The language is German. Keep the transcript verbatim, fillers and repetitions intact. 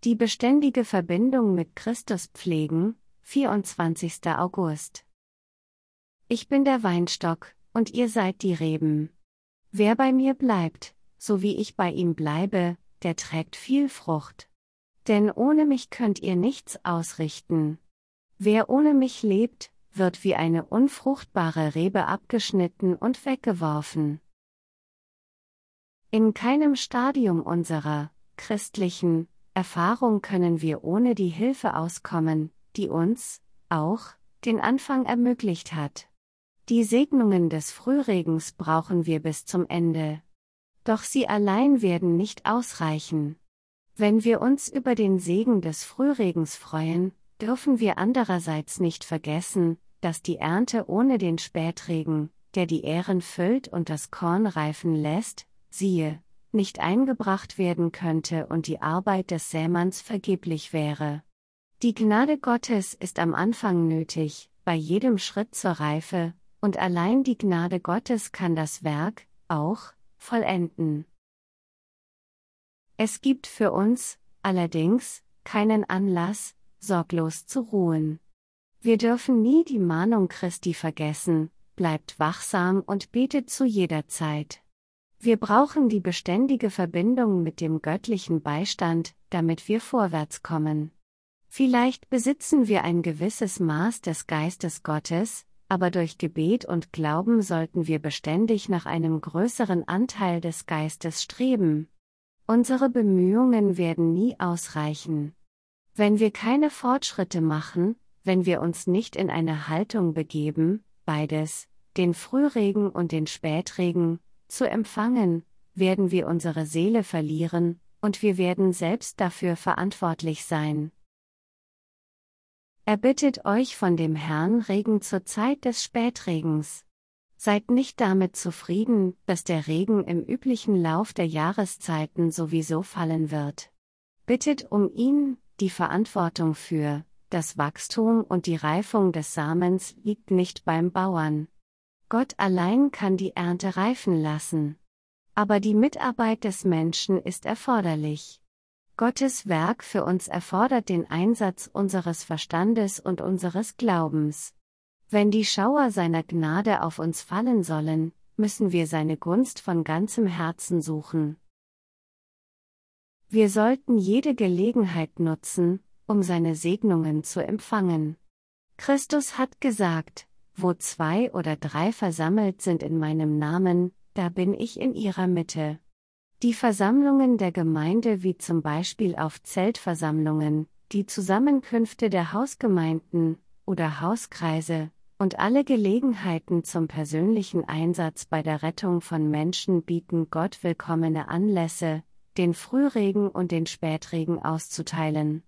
Die beständige Verbindung mit Christus pflegen, vierundzwanzigster August. Ich bin der Weinstock, und ihr seid die Reben. Wer bei mir bleibt, so wie ich bei ihm bleibe, der trägt viel Frucht. Denn ohne mich könnt ihr nichts ausrichten. Wer ohne mich lebt, wird wie eine unfruchtbare Rebe abgeschnitten und weggeworfen. In keinem Stadium unserer christlichen Erfahrung können wir ohne die Hilfe auskommen, die uns auch den Anfang ermöglicht hat. Die Segnungen des Frühregens brauchen wir bis zum Ende. Doch sie allein werden nicht ausreichen. Wenn wir uns über den Segen des Frühregens freuen, dürfen wir andererseits nicht vergessen, dass die Ernte ohne den Spätregen, der die Ähren füllt und das Korn reifen lässt, siehe, nicht eingebracht werden könnte und die Arbeit des Sämanns vergeblich wäre. Die Gnade Gottes ist am Anfang nötig, bei jedem Schritt zur Reife, und allein die Gnade Gottes kann das Werk auch vollenden. Es gibt für uns, allerdings, keinen Anlass, sorglos zu ruhen. Wir dürfen nie die Mahnung Christi vergessen: bleibt wachsam und betet zu jeder Zeit. Wir brauchen die beständige Verbindung mit dem göttlichen Beistand, damit wir vorwärts kommen. Vielleicht besitzen wir ein gewisses Maß des Geistes Gottes, aber durch Gebet und Glauben sollten wir beständig nach einem größeren Anteil des Geistes streben. Unsere Bemühungen werden nie ausreichen. Wenn wir keine Fortschritte machen, wenn wir uns nicht in eine Haltung begeben, beides, den Frühregen und den Spätregen, zu empfangen, werden wir unsere Seele verlieren, und wir werden selbst dafür verantwortlich sein. Erbittet euch von dem Herrn Regen zur Zeit des Spätregens. Seid nicht damit zufrieden, dass der Regen im üblichen Lauf der Jahreszeiten sowieso fallen wird. Bittet um ihn, die Verantwortung für das Wachstum und die Reifung des Samens liegt nicht beim Bauern. Gott allein kann die Ernte reifen lassen. Aber die Mitarbeit des Menschen ist erforderlich. Gottes Werk für uns erfordert den Einsatz unseres Verstandes und unseres Glaubens. Wenn die Schauer seiner Gnade auf uns fallen sollen, müssen wir seine Gunst von ganzem Herzen suchen. Wir sollten jede Gelegenheit nutzen, um seine Segnungen zu empfangen. Christus hat gesagt: Wo zwei oder drei versammelt sind in meinem Namen, da bin ich in ihrer Mitte. Die Versammlungen der Gemeinde, wie zum Beispiel auf Zeltversammlungen, die Zusammenkünfte der Hausgemeinden oder Hauskreise, und alle Gelegenheiten zum persönlichen Einsatz bei der Rettung von Menschen bieten Gott willkommene Anlässe, den Frühregen und den Spätregen auszuteilen.